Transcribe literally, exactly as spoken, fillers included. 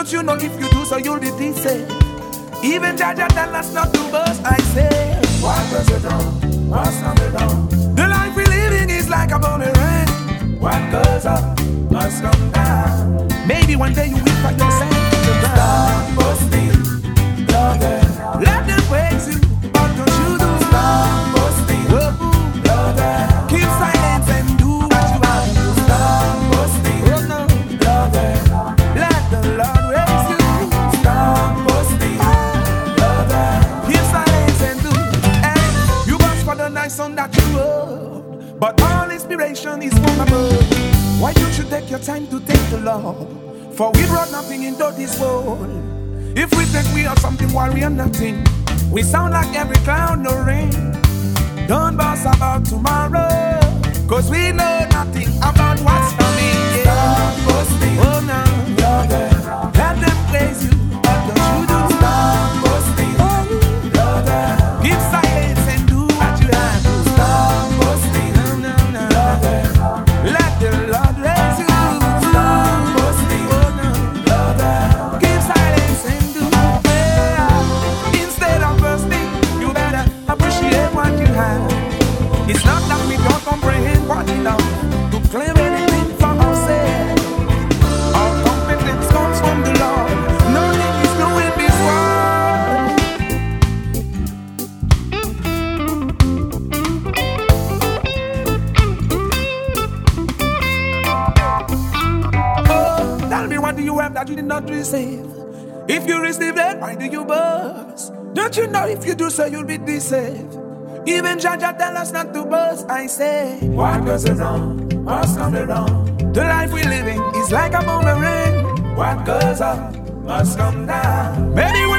Don't you know if you do so you'll be deceived? Even Jaja tell us not to bust, I say. What goes it on? What's coming down? The life we're living is like a boomerang. What goes up must come down. Maybe one day you will find yourself in the ground. Stop busting, brother. Let them praise you, but don't you do. Stop busting, oh, brother. Keep silence and do what you have to do. Stop busting, oh, no. brother. Let the Lord raise you. Stop busting, brother. Keep silence and do. Hey, you must for the nice song that you wrote, but all inspiration is from above. Why don't you take your time to thank the Lord? For we brought nothing into this world. If we think we are something while we are nothing, we sound like every cloud, no rain. Don't boss about tomorrow, cause we know nothing about what's coming. Yeah. Stop busting, oh no, brother. Let them praise you, but don't you do. Stop busting, oh, brother. Keep silence and do what you have to. Stop busting, no, no, no, brother. Let the Lord raise you. Stop busting, oh, no. brother. Keep silence and do. Yeah. Instead of bursting, you better appreciate what you have. It's not that we don't comprehend what we know to claim anything for ourselves. Our competence comes from the Lord. Nothing is new in this world. Oh, tell me, what do you have that you did not receive? If you receive it, why do you burst? Don't you know if you do so, you'll be deceived? Even Jaja tell us not to burst, I say. What goes on? What's coming down? The life we're living is like a boomerang. What goes up must come down. Maybe